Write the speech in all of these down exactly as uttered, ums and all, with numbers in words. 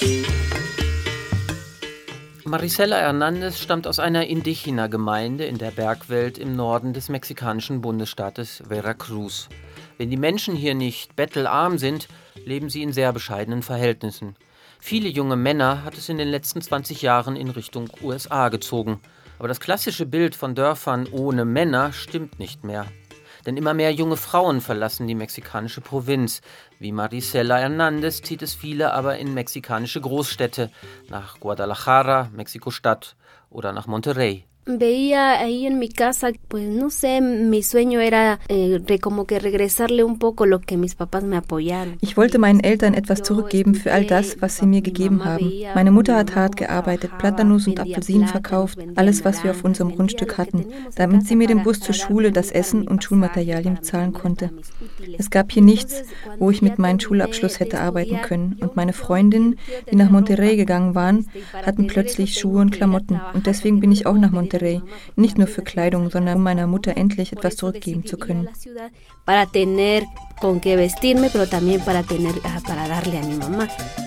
Marisela Hernández stammt aus einer Indigena-Gemeinde in der Bergwelt im Norden des mexikanischen Bundesstaates Veracruz. Wenn die Menschen hier nicht bettelarm sind, leben sie in sehr bescheidenen Verhältnissen. Viele junge Männer hat es in den letzten zwanzig Jahren in Richtung U S A gezogen. Aber das klassische Bild von Dörfern ohne Männer stimmt nicht mehr. Denn immer mehr junge Frauen verlassen die mexikanische Provinz. Wie Marisela Hernández zieht es viele aber in mexikanische Großstädte, nach Guadalajara, Mexiko-Stadt oder nach Monterrey. Veía ahí en mi casa, pues no sé, mi sueño era eh, como que regresarle un poco lo que mis papás me apoyaron. Ich wollte meinen Eltern etwas zurückgeben für all das, was sie mir gegeben haben. Meine Mutter hat hart gearbeitet, Platanus und Apfelsinen verkauft, alles, was wir auf unserem Grundstück hatten, damit sie mir den Bus zur Schule, das Essen und Schulmaterialien bezahlen konnte. Es gab hier nichts, wo ich mit meinem Schulabschluss hätte arbeiten können. Und meine Freundinnen, die nach Monterrey gegangen waren, hatten plötzlich Schuhe und Klamotten. Und deswegen bin ich auch nach Monterrey. Nicht nur für Kleidung, sondern um meiner Mutter endlich etwas zurückgeben zu können. Para tener con qué vestirme, pero también para tener para darle a mi mamá.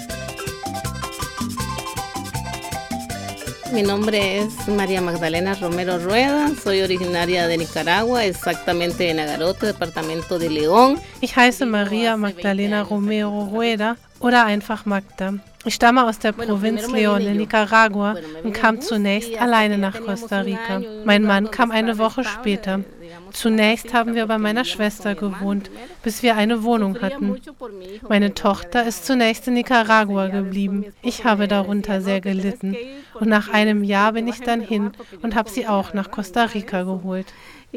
Mi nombre es María Magdalena Romero Rueda, soy originaria de Nicaragua, exactamente de Nagarote, departamento de León. Ich heiße María Magdalena Romero Rueda oder einfach Magda. Ich stamme aus der Provinz León in Nicaragua und kam zunächst alleine nach Costa Rica. Mein Mann kam eine Woche später. Zunächst haben wir bei meiner Schwester gewohnt, bis wir eine Wohnung hatten. Meine Tochter ist zunächst in Nicaragua geblieben. Ich habe darunter sehr gelitten. Und nach einem Jahr bin ich dann hin und habe sie auch nach Costa Rica geholt.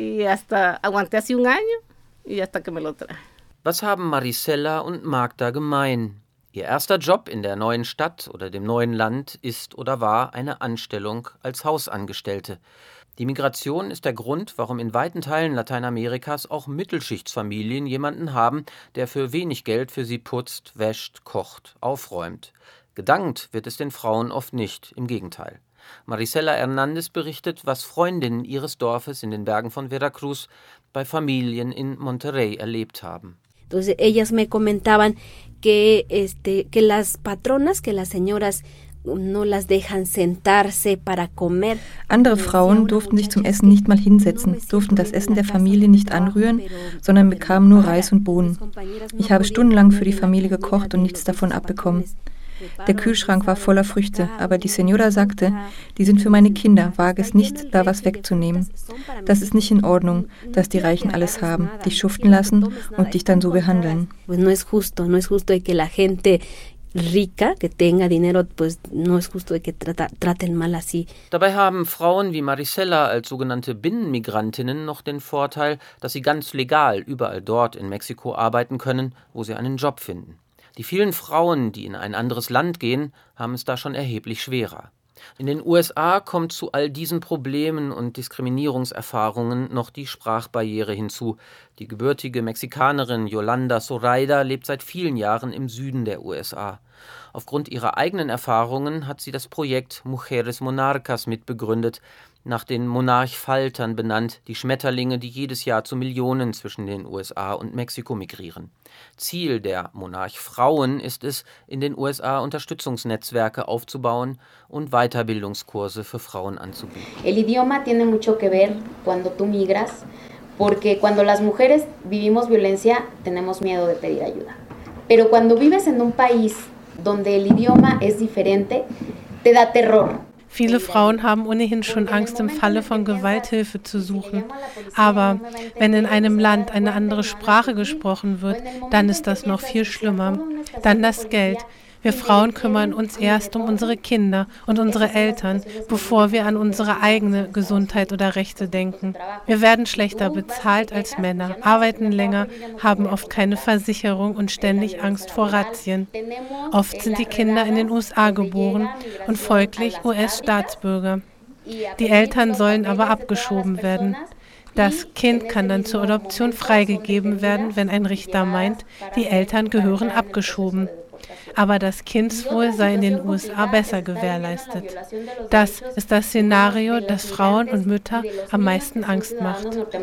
Was haben Marisela und Magda gemein? Ihr erster Job in der neuen Stadt oder dem neuen Land ist oder war eine Anstellung als Hausangestellte. Die Migration ist der Grund, warum in weiten Teilen Lateinamerikas auch Mittelschichtsfamilien jemanden haben, der für wenig Geld für sie putzt, wäscht, kocht, aufräumt. Gedankt wird es den Frauen oft nicht, im Gegenteil. Marisela Hernández berichtet, was Freundinnen ihres Dorfes in den Bergen von Veracruz bei Familien in Monterrey erlebt haben. Entonces ellas me comentaban que este que las patronas, que las señoras no las dejan sentarse para comer. Andere Frauen durften sich zum Essen nicht mal hinsetzen, durften das Essen der Familie nicht anrühren, sondern bekamen nur Reis und Bohnen. Ich habe stundenlang für die Familie gekocht und nichts davon abbekommen. Der Kühlschrank war voller Früchte, aber die Senora sagte, die sind für meine Kinder, wage es nicht, da was wegzunehmen. Das ist nicht in Ordnung, dass die Reichen alles haben, dich schuften lassen und dich dann so behandeln. No es justo, no es justo que la gente rica, que tenga dinero, pues no es justo que trata, traten mal así. Dabei haben Frauen wie Marisela als sogenannte Binnenmigrantinnen noch den Vorteil, dass sie ganz legal überall dort in Mexiko arbeiten können, wo sie einen Job finden. Die vielen Frauen, die in ein anderes Land gehen, haben es da schon erheblich schwerer. In den U S A kommt zu all diesen Problemen und Diskriminierungserfahrungen noch die Sprachbarriere hinzu. Die gebürtige Mexikanerin Yolanda Zoraida lebt seit vielen Jahren im Süden der U S A. Aufgrund ihrer eigenen Erfahrungen hat sie das Projekt Mujeres Monarcas mitbegründet, nach den Monarchfaltern benannt, die Schmetterlinge, die jedes Jahr zu Millionen zwischen den U S A und Mexiko migrieren. Ziel der Monarchfrauen ist es, in den U S A Unterstützungsnetzwerke aufzubauen und Weiterbildungskurse für Frauen anzubieten. El idioma tiene mucho que ver cuando tú migras, porque cuando las mujeres vivimos violencia tenemos miedo de pedir ayuda. Pero cuando vives en un país donde el idioma es diferente, te da terror. Viele Frauen haben ohnehin schon Angst, im Falle von Gewalt Hilfe zu suchen. Aber wenn in einem Land eine andere Sprache gesprochen wird, dann ist das noch viel schlimmer. Dann das Geld. Wir Frauen kümmern uns erst um unsere Kinder und unsere Eltern, bevor wir an unsere eigene Gesundheit oder Rechte denken. Wir werden schlechter bezahlt als Männer, arbeiten länger, haben oft keine Versicherung und ständig Angst vor Razzien. Oft sind die Kinder in den U S A geboren und folglich U S-Staatsbürger. Die Eltern sollen aber abgeschoben werden. Das Kind kann dann zur Adoption freigegeben werden, wenn ein Richter meint, die Eltern gehören abgeschoben. Aber das Kindswohl sei in den U S A besser gewährleistet. Das ist das Szenario, das Frauen und Mütter am meisten Angst macht.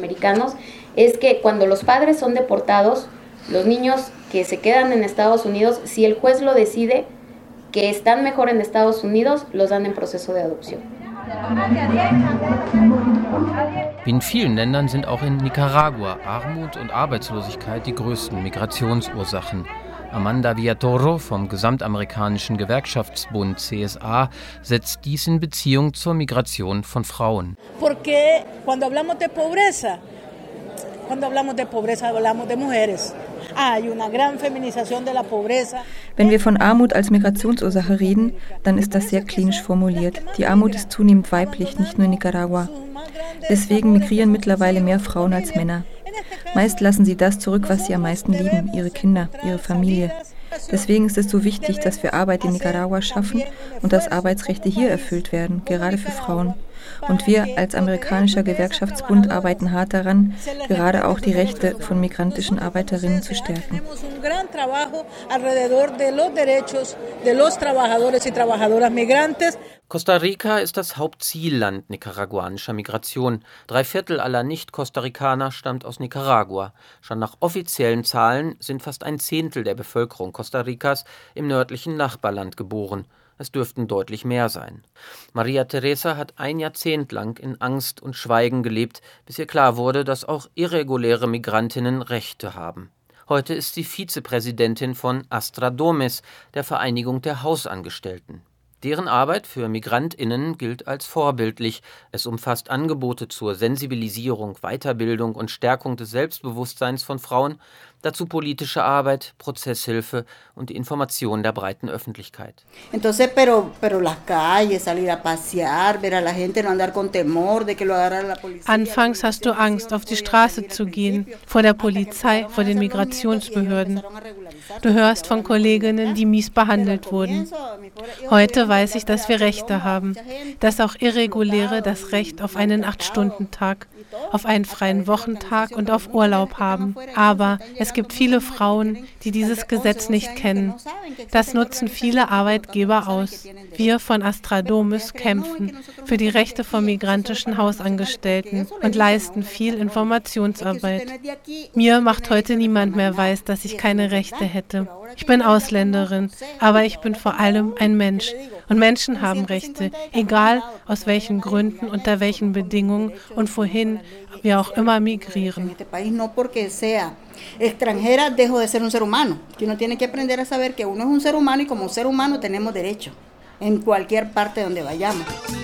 Es que cuando los padres son deportados, los niños que se quedan en Estados Unidos, si el juez lo decide, que están mejor en Estados Unidos los dan en proceso de adopción. Wie in vielen Ländern sind auch in Nicaragua Armut und Arbeitslosigkeit die größten Migrationsursachen. Amanda Villatoro vom Gesamtamerikanischen Gewerkschaftsbund C S A setzt dies in Beziehung zur Migration von Frauen. Porque cuando hablamos de pobreza, cuando hablamos de pobreza hablamos de mujeres. Wenn wir von Armut als Migrationsursache reden, dann ist das sehr klinisch formuliert. Die Armut ist zunehmend weiblich, nicht nur in Nicaragua. Deswegen migrieren mittlerweile mehr Frauen als Männer. Meist lassen sie das zurück, was sie am meisten lieben, ihre Kinder, ihre Familie. Deswegen ist es so wichtig, dass wir Arbeit in Nicaragua schaffen und dass Arbeitsrechte hier erfüllt werden, gerade für Frauen. Und wir als amerikanischer Gewerkschaftsbund arbeiten hart daran, gerade auch die Rechte von migrantischen Arbeiterinnen zu stärken. Costa Rica ist das Hauptzielland nicaraguanischer Migration. Drei Viertel aller Nicht-Costa-Ricaner stammt aus Nicaragua. Schon nach offiziellen Zahlen sind fast ein Zehntel der Bevölkerung Costa Ricas im nördlichen Nachbarland geboren. Es dürften deutlich mehr sein. Maria Teresa hat ein Jahrzehnt lang in Angst und Schweigen gelebt, bis ihr klar wurde, dass auch irreguläre Migrantinnen Rechte haben. Heute ist sie Vizepräsidentin von Astradomes, der Vereinigung der Hausangestellten. Deren Arbeit für MigrantInnen gilt als vorbildlich. Es umfasst Angebote zur Sensibilisierung, Weiterbildung und Stärkung des Selbstbewusstseins von Frauen, dazu politische Arbeit, Prozesshilfe und die Information der breiten Öffentlichkeit. Anfangs hast du Angst, auf die Straße zu gehen, vor der Polizei, vor den Migrationsbehörden. Du hörst von Kolleginnen, die mies behandelt wurden. Heute weiß ich, dass wir Rechte haben, dass auch Irreguläre das Recht auf einen Acht-Stunden-Tag, auf einen freien Wochentag und auf Urlaub haben. Aber es gibt viele Frauen, die dieses Gesetz nicht kennen. Das nutzen viele Arbeitgeber aus. Wir von Astradomes kämpfen für die Rechte von migrantischen Hausangestellten und leisten viel Informationsarbeit. Mir macht heute niemand mehr weiß, dass ich keine Rechte hätte. Ich bin Ausländerin, aber ich bin vor allem ein Mensch. Und Menschen haben Rechte, egal aus welchen Gründen, unter welchen Bedingungen und wohin wir auch immer migrieren. Extranjera, dejo de ser un ser humano. Que uno tiene que aprender a saber que uno es un ser humano y como ser humano tenemos derecho en cualquier parte donde vayamos.